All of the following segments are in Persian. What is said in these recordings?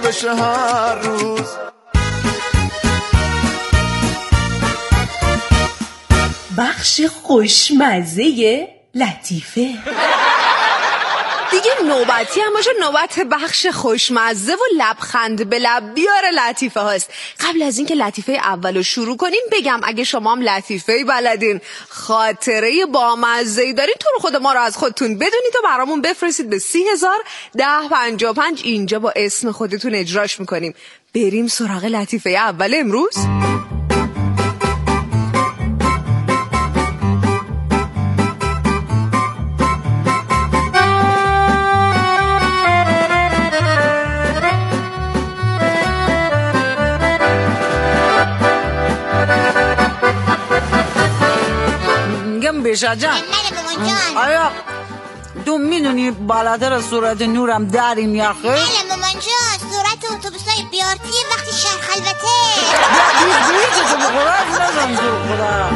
بشه هر روز. بخش خوشمزه لطیفه. دیگه نوبتی هم باشه نوبت بخش خوشمزه و لبخند به لب بیار لطیفه هاست. قبل از اینکه لطیفه اولو شروع کنیم بگم اگه شما هم لطیفه بلدین، خاطره بامزه‌ای دارین، تو رو خود ما رو از خودتون بدونید و برامون بفرستید به 30,1055. اینجا با اسم خودتون اجراش میکنیم. بریم سراغ لطیفه اول امروز. بیشا جان آیا تو میدونی بالاتر صورت نورم داریم یا خیر؟ بله مامان جان، صورت اتوبوسای بیارتی وقتی شهر خلوته. بیرتی تو بخورا نزن تو خدا.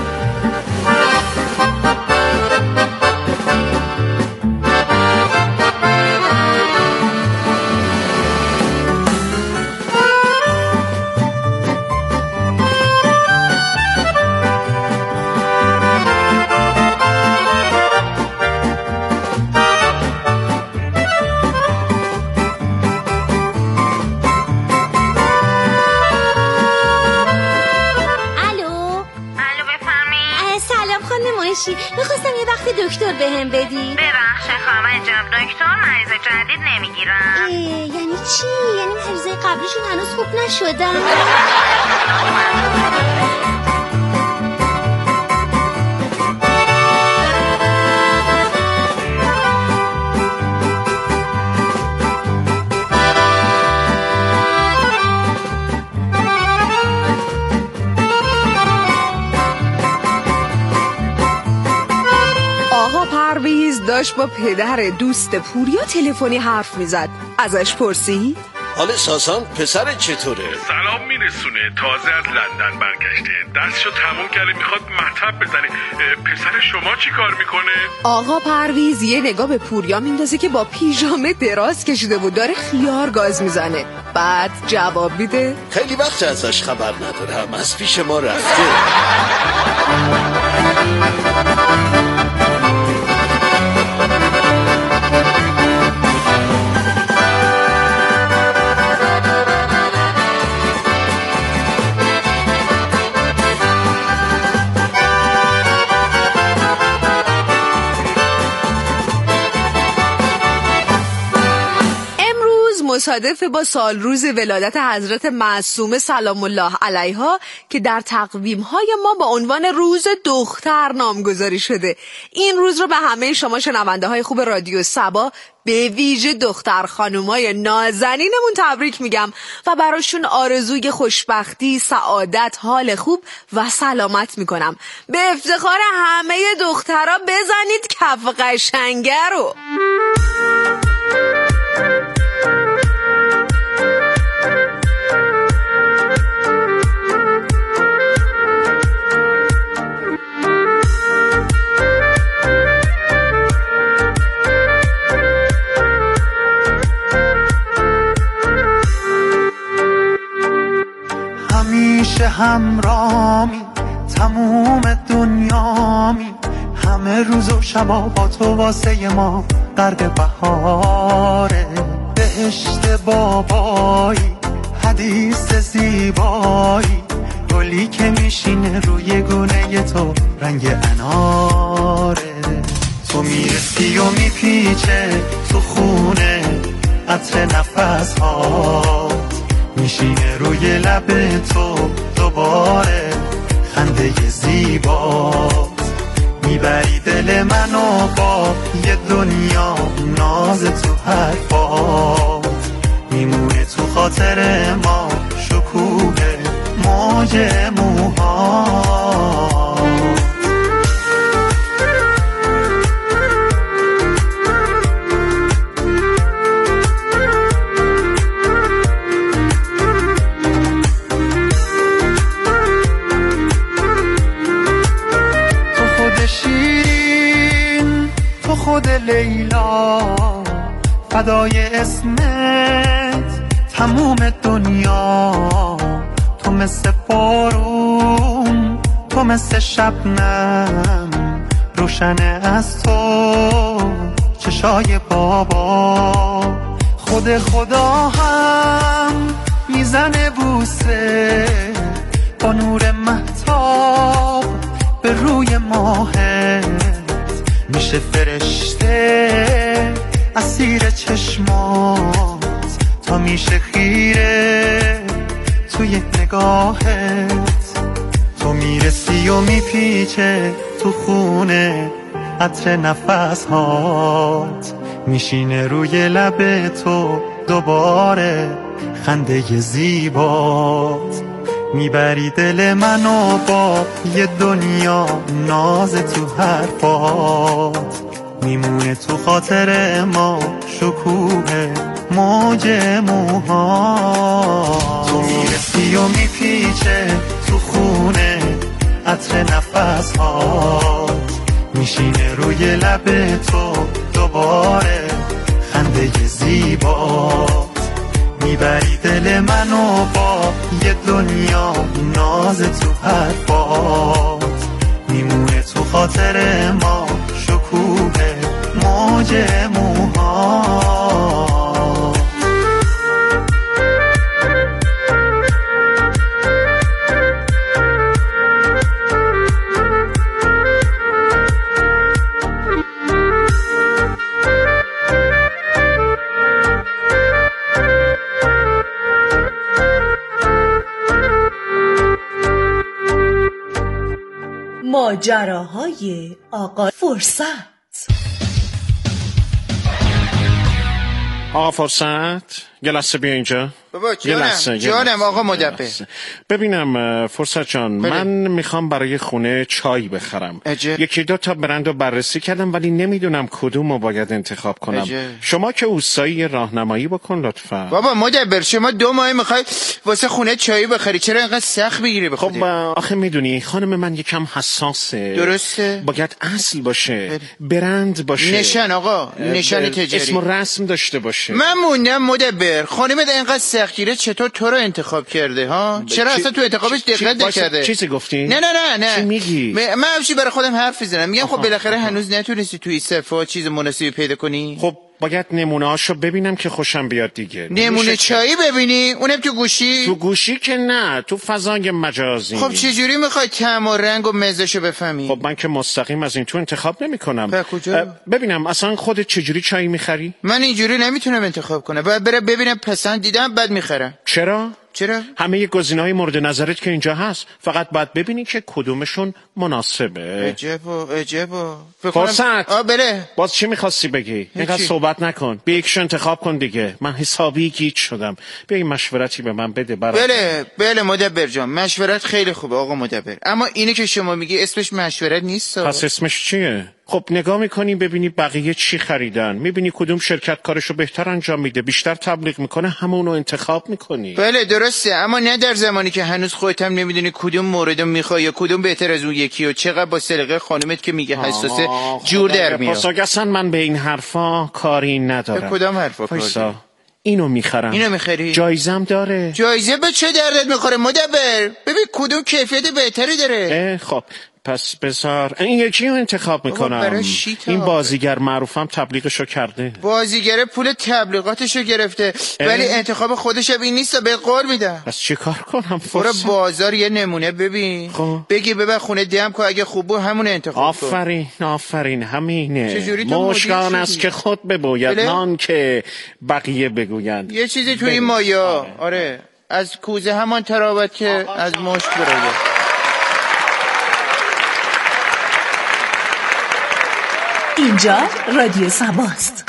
میخواستم یه وقت دکتر بهم بدی. ببخشید خانم جناب دکتر مریض جدید نمیگیرم. یعنی چی؟ یعنی مریضای قبلیشون هنوز خوب نشدن؟ پرویز داشت با پدر دوست پوریا تلفنی حرف میزد. ازش پرسید حال ساسان پسر چطوره؟ سلام میرسونه، تازه از لندن برگشته، دستشو تموم کرده میخواد مطب بزنه. پسر شما چی کار میکنه؟ آقا پرویز یه نگاه به پوریا میندازه که با پیژامه دراز کشیده و داره خیار گاز میزنه. بعد جواب میده خیلی وقت ازش خبر ندارم، از پیش ما رفته. مصادف با سال روز ولادت حضرت معصومه سلام الله علیها که در تقویم‌های ما با عنوان روز دختر نامگذاری شده. این روز رو به همه شما شنونده‌های خوب رادیو صبا، به ویژه دختر خانومای نازنینمون تبریک میگم و براشون آرزوی خوشبختی، سعادت، حال خوب و سلامت میکنم. به افتخار همه دخترها بزنید کف قشنگه رو. همیشه همرامی تموم دنیامی، همه روز و شبا با تو واسه ما غرق بهاره. بهشت بابایی حدیث زیبایی، گلی که میشینه روی گونه تو رنگ اناره. تو میرسی و میپیچه تو خونه عطر نفس ها، میشینه روی لب تو دوباره خنده زیبا. میبری دل منو با یه دنیا ناز تو حرفات، میمونه تو خاطر ما شکوه موج موها. خود لیلا فدای اسمت، تموم دنیا. تو مثل بارون، تو مثل شبنم، روشنه از تو چشای بابا. خود خدا هم میزنه بوسه با نور مهتاب به روی ماهت. میشه فرشته اسیر چشمات تا میشه خیره تو یک نگاهت. تو میرسی و میپیچه تو خونه عطر نفس هات، میشینه روی لب تو دوباره خنده زیبات. میبری دل منو با یه دنیا ناز تو حرفات. میمونه تو خاطر ما شکوه موج موهات. تو میرسی و میپیچه تو خونه عطر نفس هات، میشینه روی لب تو دوباره خنده زیبات. میبری دل منو با یه دنیا ناز تو حرفات. میمونه تو خاطر ما شکوه موج موهات. ماجراهای آقا فرصت. آقا فرصت یه لحظه بیا اینجا. بابا جانم آقا مدبر. ببینم فرصت جان، من میخوام برای خونه چای بخرم. یکی دو تا برند رو بررسی کردم ولی نمیدونم کدوم رو باید انتخاب کنم. شما که اوستایی راهنمایی بکن لطفا. بابا مدبر شما 2 ماه میخوای واسه خونه چای بخری، چرا اینقدر سخت بگیری بخوری؟ خب آخه میدونی خانم من یکم حساسه. درسته؟ باید اصل باشه، برند باشه، نشان آقا، نشان تجاری، اسم و رسم داشته باشه. من موندم مدبر، خانمت اینقدر سختگیره چطور تو رو انتخاب کرده ها؟ چرا اصلا تو انتخابش دقت نکرده؟ چیزی گفتی؟ نه چی میگی؟ من همچی برای خودم حرف میزنم، میگم خب بالاخره هنوز نتونستی توی صفحه چیز مناسبی پیدا کنی؟ خب باید نمونه‌هاشو ببینم که خوشم بیاد دیگه. نمونه چایی ببینی؟ اونم تو گوشی؟ تو گوشی که نه، تو فضای مجازی. خب چجوری میخوای طعم و رنگ و مزهشو بفهمی؟ خب من که مستقیم از این تو انتخاب نمی‌کنم. به کجا؟ ببینم اصلا خودت چجوری چای می‌خری؟ من اینجوری نمیتونم انتخاب کنم، باید برم ببینم پسند دیدم بعد می‌خرم. چرا؟ همه گزینه‌های مورد نظرت که اینجا هست، فقط باید ببینی که کدومشون مناسبه. عجبا. فرصت. بله. باز چی می‌خواستی بگی؟ اینقدر صحبت نکن. بیا یکشو انتخاب کن دیگه. من حسابی گیج شدم. بیا این مشورتی به من بده برای. بله مدبر جان، مشورت خیلی خوبه آقا مدبر، اما اینی که شما میگی اسمش مشورت نیست. پس اسمش چیه؟ خب نگاه میکنی ببینی بقیه چی خریدن، میبینی کدوم شرکت کارشو بهتر انجام میده، بیشتر تبلیغ میکنه، همونو انتخاب میکنی. بله درسته، اما نه در زمانی که هنوز خودت هم نمیدونی کدوم موردو میخوای یا کدوم بهتر از اون یکی و چقدر با سلیقه خانمت که میگه حساسه جور در میاد. اصلا من به این حرفا کاری ندارم. کدام حرفا کاری؟ اینو میخرم. اینو میخری؟ جایزم داره. جایزه به چه دردت میخوره مدبر؟ ببین کدوم کیفیت بهتری داره. خب پس بذار این یکی رو انتخاب میکنم. این بازیگر معروفم تبلیغشو کرده. بازیگر پول تبلیغاتشو گرفته ولی انتخاب خودش این نیست، به قول میدم. پس چی کار کنم؟ برو بازار یه نمونه ببین. بگی ببر خونه دم که اگه خوب بود همون انتخاب کن. آفرین همینه. مشکان است که خود ببوید نان که بقیه بگویند. یه چیزی تو این مایا. آره از کوزه همان تراوت که از مشک بروید. اینجا رادیو سباست.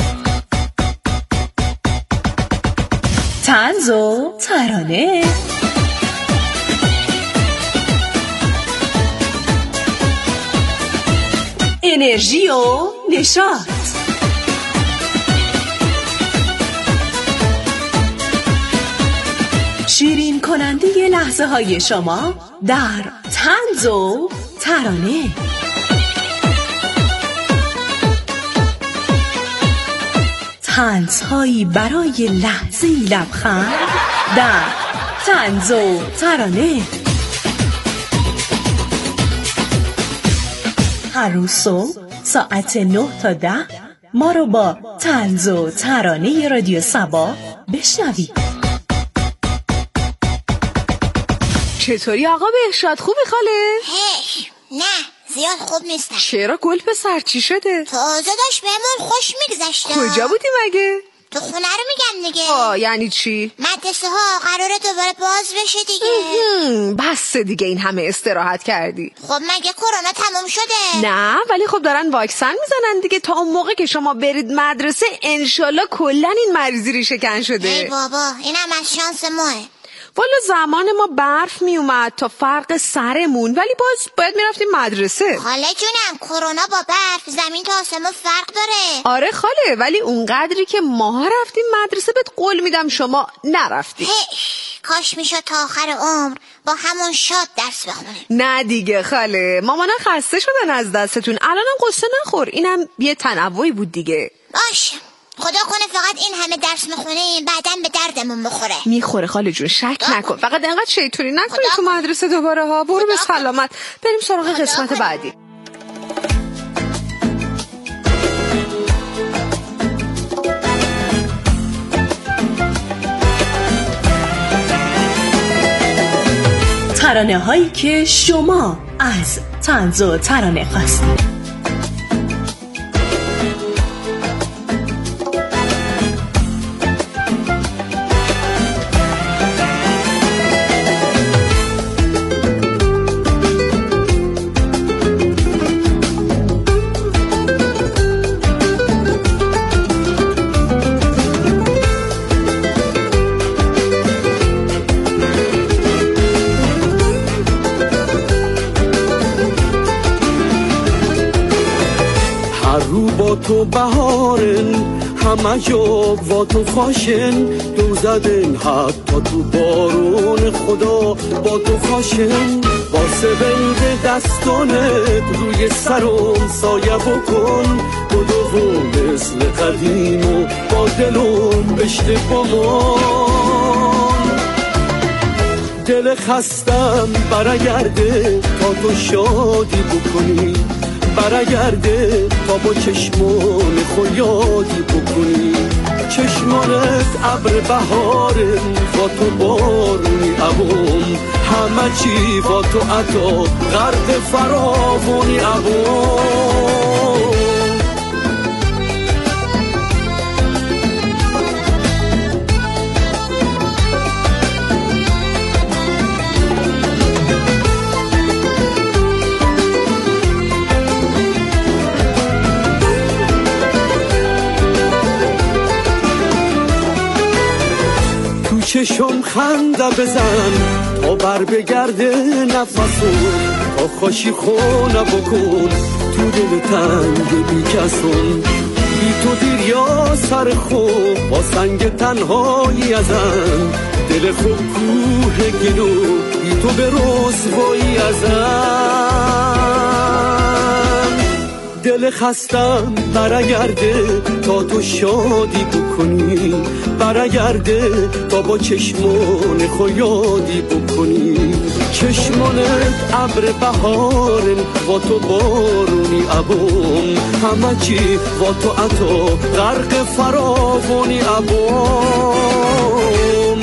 طنز و ترانه، انرژی و نشاط. شیرین کننده لحظه های شما در طنز و ترانه. طنزهایی برای لحظه‌ای لبخند در طنز و ترانه. هر روز صبح ساعت 9 تا 10 ما رو با طنز و ترانه رادیو صبا بشنوید. چطوری آقا بهشاد؟ خوبی خاله؟ نه زیاد خوب نیستم. چرا گل پسر چی شده؟ تازه داشت بهمون خوش میگذشت. کجا بودی مگه؟ تو خونه رو میگم دیگه. یعنی چی؟ مدرسه ها قراره دوباره باز بشه دیگه. بس دیگه این همه استراحت کردی. خب مگه کرونا تموم شده؟ نه ولی خب دارن واکسن میزنن دیگه. تا اون موقع که شما برید مدرسه انشالله کلن این مریضی ریشه کن شده. ای بابا اینم از شانس ماه. والا زمان ما برف می اومد تا فرق سرمون، ولی باید میرفتیم مدرسه. خاله جونم کرونا با برف زمین تا آسمون فرق داره. آره خاله، ولی اونقدری که ماها رفتیم مدرسه بهت قول میدم شما نرفتی. کاش میشد تا آخر عمر با همون شاد درس بخونیم. نه دیگه خاله، مامانا خسته شدن از دستتون. الانم قصه نخور، اینم یه تنوعی بود دیگه. باشه خدا کنه فقط این همه درس میخونیم بعداً به دردمون بخوره. میخوره خاله جون، شک نکن. فقط انقدر شیطونی نکنی تو مدرسه دوباره ها. برو به سلامت. بریم سراغ قسمت بعدی. ترانه هایی که شما از طنز و ترانه خواستید. تو بهارن همه جا با تو خوشن دو زدن حتی تو بارون خدا با تو خوشن با سبند دستانت روی سرم سایه بکن بدو مثل قدیم و با دلم بشته بمان دل خستم برگرده تا تو شادی بکنی برگرده تا با چشمان خود یادی بکنی چشمانت ابر بهاره با تو بارونی عبوم همه چی با تو عطا غرق فراوانی عبوم چشم خنده بزن تا بر بگرده نفسو تا خوشی خونه بکن تو دل تنگ بی کسون بی تو دیر یا سر خوب با سنگ تنهایی ازن دل خوب کوه گلو بی تو به رسوایی ازن دل خستم برگرده تا تو شادی بکنی برگرده تا با چشمان خود یادی بکنی چشمانت ابر بهارن با تو بارونی عبوم همه چی با تو عطا غرق فراوانی عبوم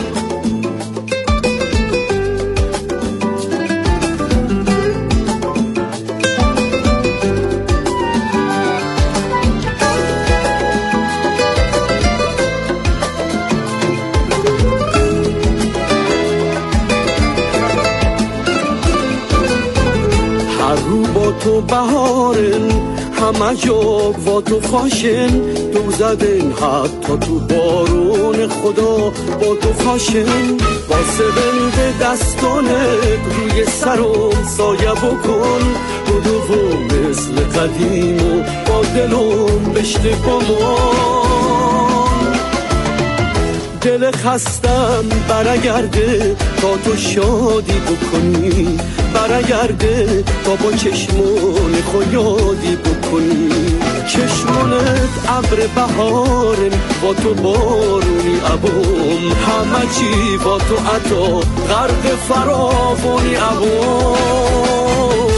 تو بهارن همه جا با تو خوشن دو زدن حتی تو بارون خدا با تو خوشن با سبند دستانت روی سرم سایه بکن بدو مثل قدیم و با دلم بشته بمان دل خستم برگرده تا تو شادی بکنی، برگرده تا با چشمان خیادی بکنی. چشمانت ابر بهارن با تو بارونی عبام، همه چی با تو عطا غرق فراوانی عبام.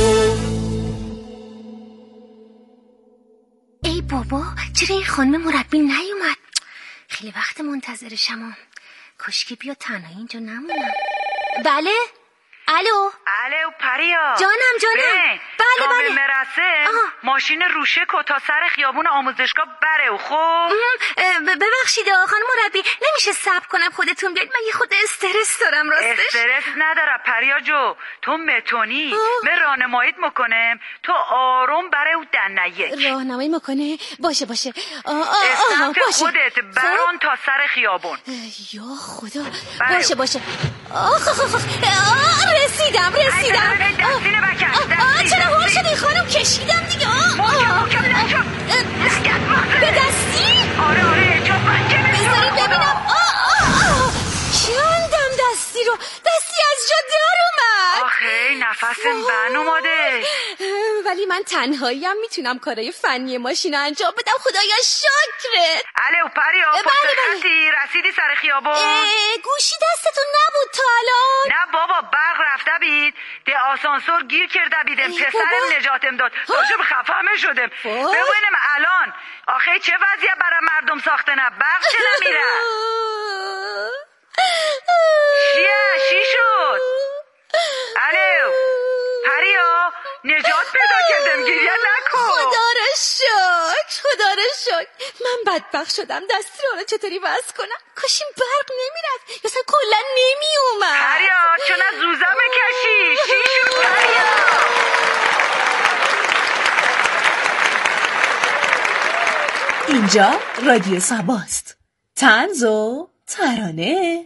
ای بابا چرا این خانم مربی نیومد؟ خیلی وقت منتظرشم. کاشکی بیا تنهایی اینجا نمونم. بله؟ الو پریا جانم بله مرسه ماشین روشکو تا سر خیابون آموزشگاه بره و خب ببخشید خانم مربی نمیشه صبر کنم خودتون بیاید، من یه خود استرس دارم راستش. استرس نداره پریا جو، تو متونی من راهنماییت میکنم تو آروم بره و دنیه راهنمایی میکنه. باشه باشه خودت بران تا سر خیابون. یا خدا باشه رسیدم چرا هول شدی خانم؟ کشیدم دیگه. به دستی؟ آره چون من که بذاری ببینم. کندم دستی از جا در اومد. آخه نفسم بند اومده. ولی من تنهاییم میتونم کارای فنی ماشین انجام بدم. خدایا شکرت. الو پریا پشت خطی رسیدی سر خیابون؟ گوشی دستتون نبود تا الان؟ نه بابا برق رفته بید ده آسانسور گیر کرده بیدم پسرم نجاتم داد داشتم خفهمه شدم. ببینم الان آخه چه وضعیه برای مردم ساخته نه برق چه نمیره؟ چی شد؟ الو پریا نجات پیدا کردم گریه نکن. خدا رو شکر من بدبخت شدم. دستی رو چطوری وصل کنم؟ کاشیم برق نمیرفت یا اصلا کلا نمیومد. پریا چون از زوزه بکشی. چی شد پریا؟ اینجا رادیو سباست. طنز و ترانه.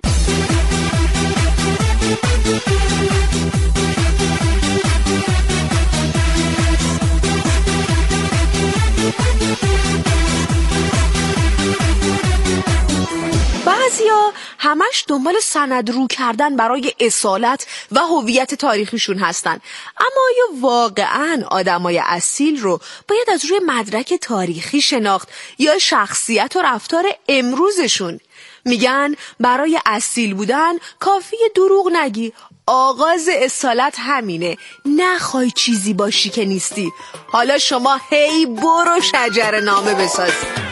بعضیا همش دنبال سند رو کردن برای اصالت و هویت تاریخیشون هستن، اما آیا واقعاً آدمای اصیل رو باید از روی مدرک تاریخی شناخت یا شخصیت و رفتار امروزشون؟ میگن برای اصیل بودن کافیه دروغ نگی. آغاز اصالت همینه، نخوای چیزی باشی که نیستی. حالا شما هی برو شجر نامه بساز.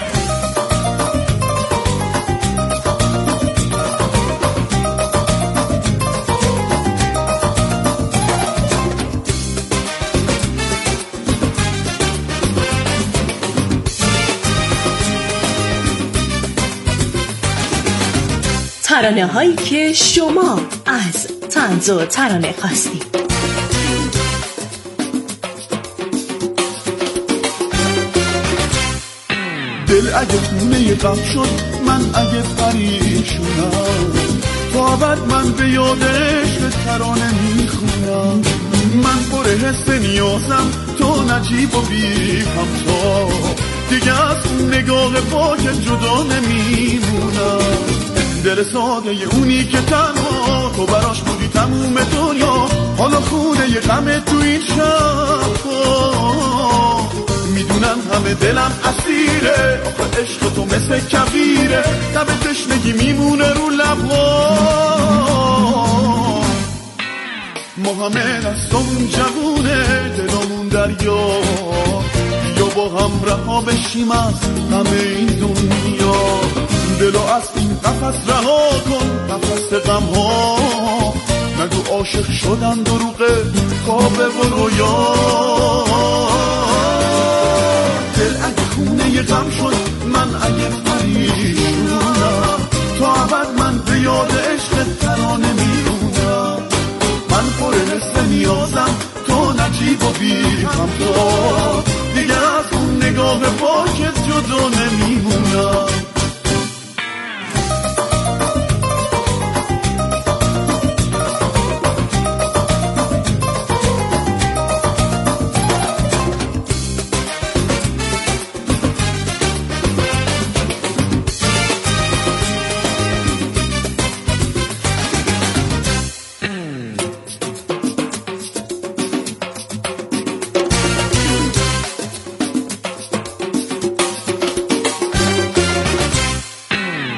ترانه هایی که شما از طنز و ترانه خواستید. دل اگه خونه غم شد من اگه پریشونم تا ابد من به یاد عشق ترانه میخونم. من پر حس نیازم تو نجیب و بی همتا دیگه از نگاه پاک جدا نمیمونم. دل ساده اونی که تنها تو براش بودی تموم دنیا حالا خونه ی غم تو این شب میدونم همه دلم اسیره آخه عشق تو مثل کبیره تب تشنگی میمونه رو لبها ما همه دستمون جوونه دلمون دریا یا با هم رها بشیم از همه این دنیا. دلو از این قفس رها کن قفس غم ها نگو عاشق شدن دروغه خوابه و رویا. دل اگه خونه غم شد من اگه پریشونم تا ابد من به یاد عشق ترانه میمونم. من پر حس نیازم تو نجیب و بی همتا دیگه از اون نگاه پاکت جدا نمیمونم.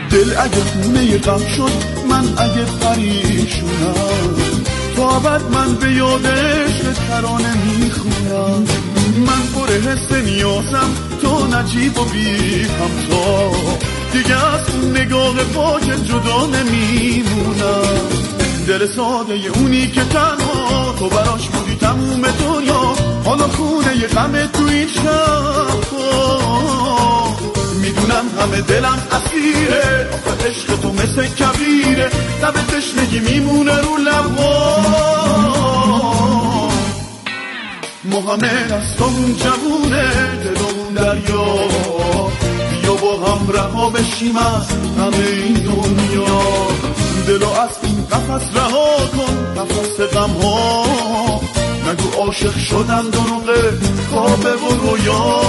دل اگه خونه غم شد من اگه پریشونم تا ابد من به یاد عشق ترانه میخونم من پر حس نیازم تو نجیب و بی همتا دیگه از اون نگاه پاک جدا نمیمونم دل ساده اونی که تنها تو براش بودی تموم دنیا حالا خونه غم تو این شب میدونم همه دلم اسیره آخه عشق تو مثل کبیره لب تشنگی میمونه رو لبا ما همه دستامون جوونه دلمون دریا بیا با هم رها بشیم از همه این دنیا دلو از این قفس رها کن قفس غم ها نگو عاشق شدن دروغه خوابه و رویا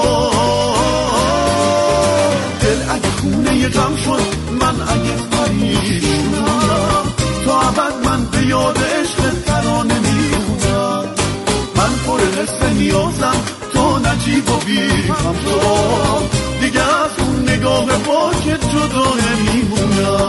دل اگه خونه غم شد من اگه پریشونم تا ابد من به یاد عشق ترانه میمونم من پر حس نیازم تو نجیب و بی همتا دیگه از اون نگاه پاک جدا نمیمونم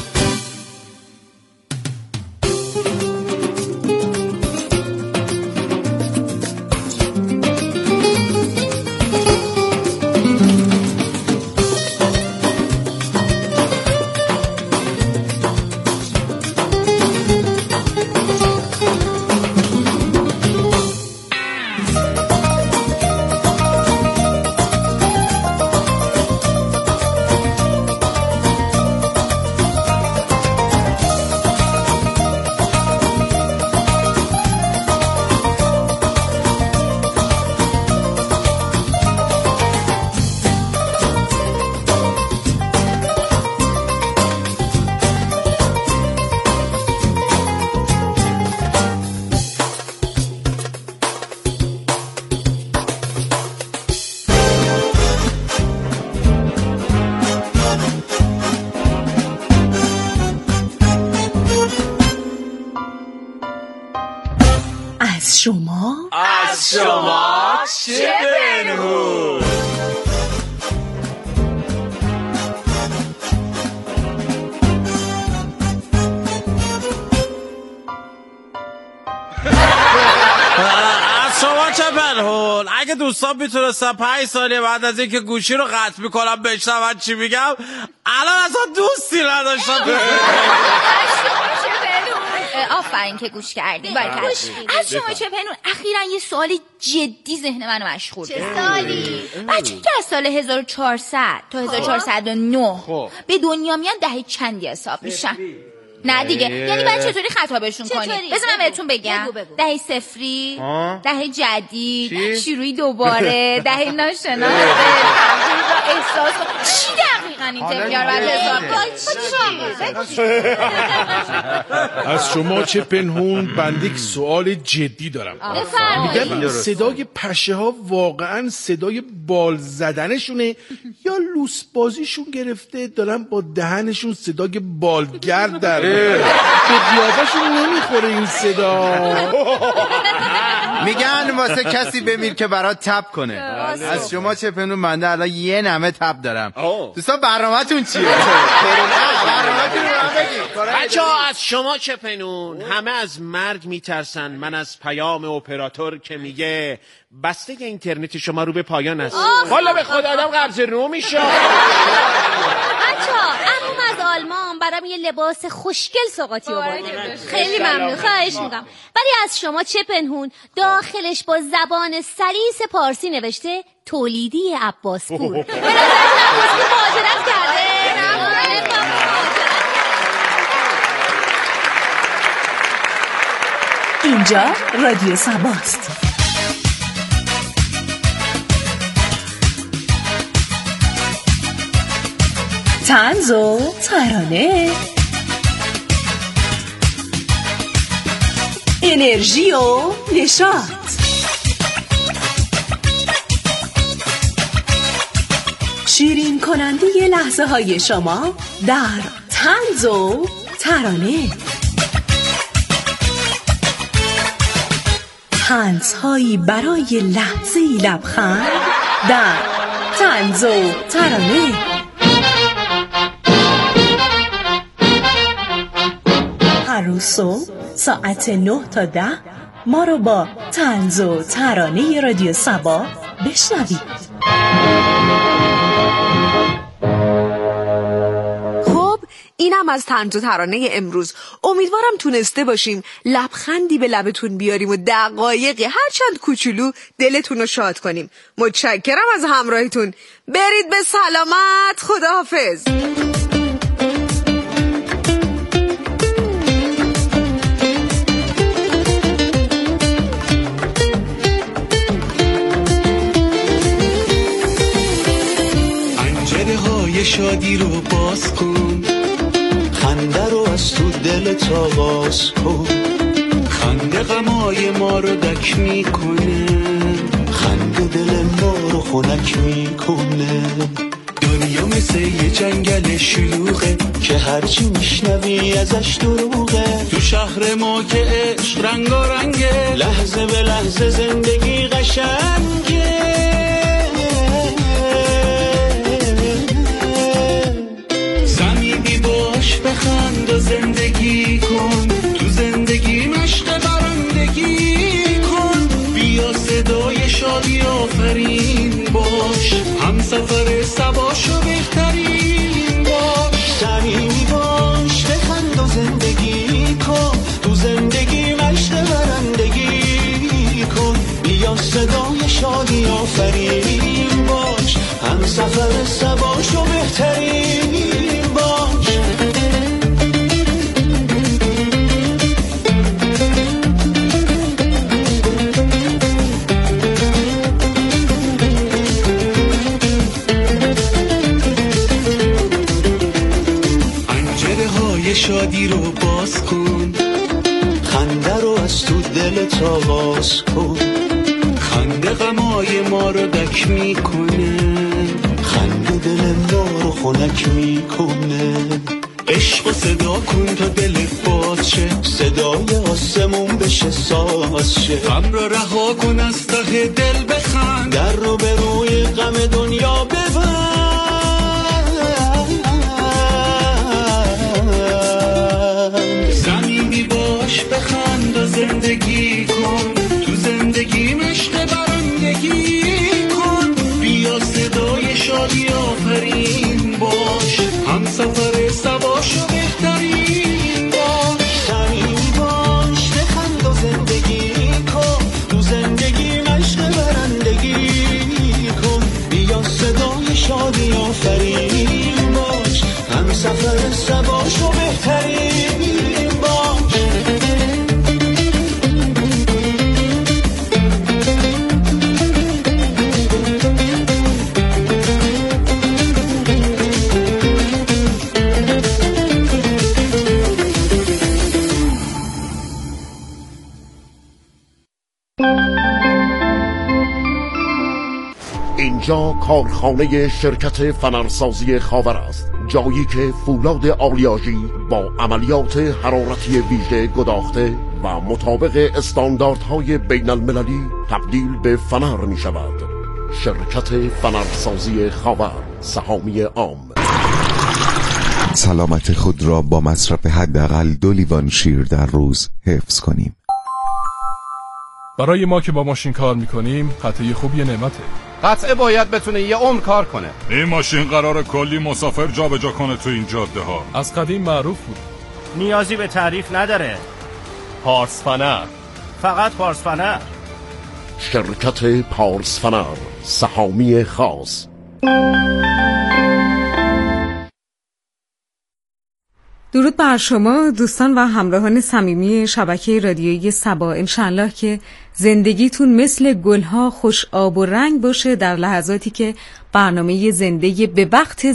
از شما چه پنهون؟ اگه دوستان میتونستن 5 ثانیه بعد از اینکه گوشی رو قطع میکنم بشنون چی میگم الان اصلا دوستی نداشتم. آفرین که گوش کردیم. از شما چه پنون اخیراً یه سوالی جدی ذهن منو مشغول کرد. چه سالی؟ بچه‌ای که از سال 1400 تا 1409 به دنیا میان دهه چندی حساب میشن؟ نه دیگه یعنی باید چطوری خطابشون کنیم؟ بذار من بهتون بگم. دهه صفری، دهه جدید، شروعی دوباره، دهه ناشناخته، تغییر را احساس. چی دقیقاً این تفکر باید حساب؟ از شما چه پنهون؟ بنده یک سوال جدی دارم. میگم این صدای پشه ها واقعا صدای بال زدنشونه یا لوس بازیشون گرفته دارن با دهنشون صدای بالگرد در به قیافشون نمیخوره این صدا؟ میگن واسه کسی بمیر که برات تپ کنه. از شما چه پنون؟ بنده الان یه نمه تپ دارم. دوستان برنامه‌تون چیه؟ برنامه‌تون رو بگید. بچه‌ها از شما چه پنون؟ همه از مرگ میترسن. من از پیام اپراتور که میگه بسته اینترنت شما رو به پایان است. والا به خدا آدم قرض رو میشه. بچه‌ها عموم از آلمان برام یه لباس خوشگل سوغاتی آورده. خیلی ممنون، خواهش می‌کنم. ولی از شما چه پنهون؟ داخلش با زبان سلیس پارسی نوشته تولیدی عباسپور. به نظرتون عباسپور مهاجرت کرده؟ اینجا رادیو سباست. طنز و ترانه، انرژی و نشاط. شیرین کننده لحظه های شما در طنز و ترانه. طنزهایی برای لحظه لبخند در طنز و ترانه. هر روز صبح ساعت 9 تا 10 ما رو با طنز و ترانه رادیو صبا بشنوید. اینم از طنز و ترانه امروز. امیدوارم تونسته باشیم لبخندی به لبتون بیاریم و دقایقی هرچند کوچولو دلتون رو شاد کنیم. متشکرم از همراهیتون. برید به سلامت. خداحافظ. پنجره های شادی رو باز کن، خنده رو از تو دلت آغاز کن، خنده غمای ما رو دک میکنه، خنده دل ما رو خنک میکنه. دنیا مثل یه جنگل شلوغه که هرچی میشنوی ازش دروغه. تو شهر ما که عشق رنگارنگه، لحظه به لحظه زندگی قشنگه. بخند و زندگی کن، تو زندگی مشق برندگی کن. بیا صدای شادی آفرین باش، هم سفر سباشو بهترین باش. صمیمی باش، بخند و زندگی کن، تو زندگی مشق برندگی کن. بیا صدای شادی آفرین باش، هم سفر سباشو بهترین باش. شادی رو باز کن، خنده رو از تو دلت آغاز کن، خنده غمای ما رو دک میکنه، خنده دل ما رو خنک میکنه. عشق و صدا کن تا دلت باز شه، صدای آسمون بشه ساز شه. غم رو رها کن از ته دل بخند، در رو به روی غم دنیا ببند. صمیمی باش، بخند و زندگی کن، تو زندگی مشق برندگی کن. بیا صدای شادی آفرین باش، هم سفر سباشو بهترین باش. صمیمی باش، بخند و زندگی کن، تو زندگی مشق برندگی کن. بیا صدای شادی آفرین باش، هم سفر سباشو بهترین باش. اینجا کارخانه شرکت فنرسازی خاور است، جایی که فولاد آلیاژی با عملیات حرارتی ویژه گداخته و مطابق استانداردهای بین المللی تبدیل به فنر می شود. شرکت فنرسازی خاور، سهامی عام. سلامت خود را با مصرف حداقل 2 لیوان شیر در روز حفظ کنیم. برای ما که با ماشین کار میکنیم قطعه خوب یه نعمته. قطعه باید بتونه یه عمر کار کنه. این ماشین قراره کلی مسافر جابجا کنه تو این جاده ها. از قدیم معروف بود. نیازی به تعریف نداره. پارس فنر، فقط پارس فنر. شرکت پارس فنر، سهامی خاص. درود بر شما دوستان و همراهان صمیمی شبکه رادیویی صبا. انشالله که زندگیتون مثل گلها خوش آب و رنگ باشه در لحظاتی که برنامه زنده به وقت